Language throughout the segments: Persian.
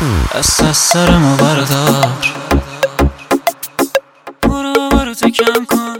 دست از سر ما بردار، برو تو کم کن.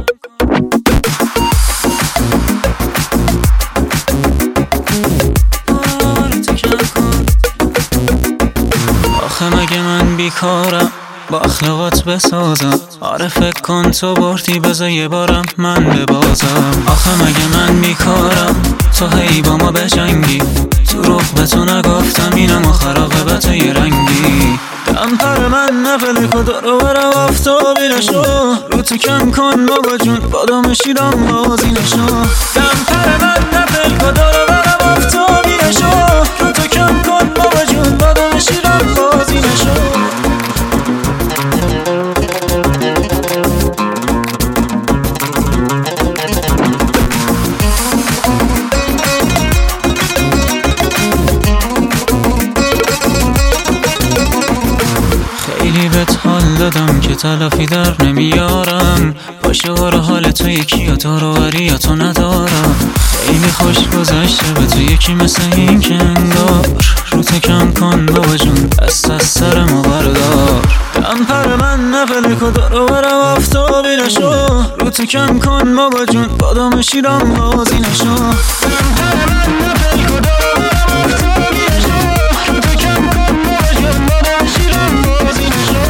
آخه مگه من بیکارم با اخلاقات بسازم؟ آره فکر کن تو بردی بذار یه بارم من ببازم. آخه مگه من بیکارم تو هی با ما بجنگی؟ تو رخ به تو نگفتم اینم خرابه به تو یه رنگی. دمپر من نفلی خدا رو برم آفتابی نشو، رو تو کم کن بابا جون بادام شیرم بازی نشو. دمپر من نفلی خدا رو برم آفتابی نشو، رو تو کم کن بابا جون بادام شیرم بازی نشو. خیلی بهت حال دادم که تلافی در نمیارم، باشه وارا حال تو یکی یا تو رو وری یا تو ندارم. خیلی خوش گذشته به تو یکی مثل این که انگار، رو تو کم کن بابا جون دست از سر ما بردار. دمپر من نفلی خدا رو برم آفتابی نشو، رو تو کم کن بابا جون بادام شیرم بازی نشو. دمپر من نفلی خدا رو برم آفتابی نشو، رو تو کم کن بابا جون بادام شیرم بازی نشو.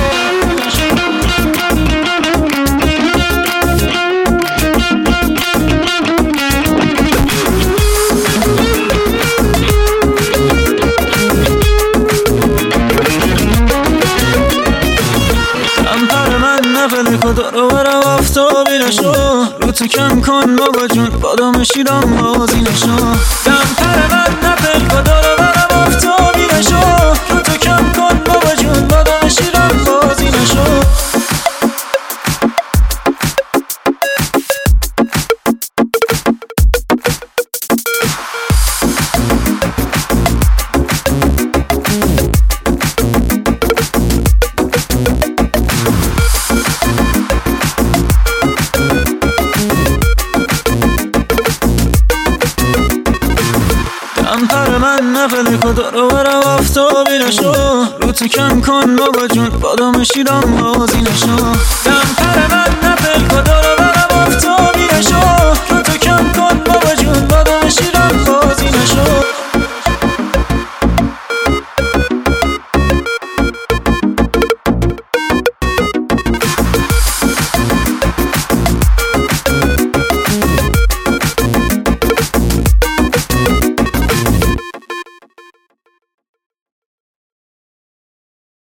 نفلی خدا رو برم آفتابی نشو، رو تو کم کن بابا جون بادام شیرم بازی نشو. دمپر من نفلی خدا رو برم آفتابی نشو، رو تو کم کن بابا جون بادام شیرم بازی نشو. دمپر من نفلی خدا رو برم آفتابی نشو، رو تو کم کن بابا جون بادام شیرم بازی نشو. دمپر من نفلی خدا رو برم آفتابی نشو.